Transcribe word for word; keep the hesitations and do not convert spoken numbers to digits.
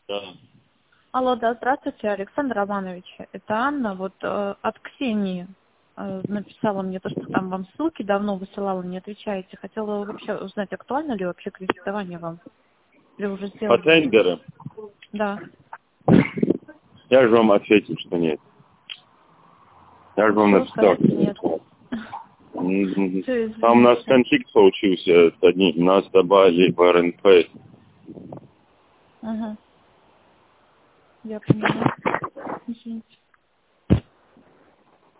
Да. Алло, да, здравствуйте, Александр Романович. Это Анна, вот э, от Ксении э, написала мне то, что там вам ссылки давно высылала, не отвечаете. Хотела вообще узнать, актуально ли вообще кредитование вам? Или уже По сделали? тендеру? Да. Я же вам ответил, что нет. Я же вам Все, написал. скажите нет. М, Все, Там у нас извините. конфликт получился с одним. Нас добавили в эр эн пэ. Ага. Я поняла. Извините.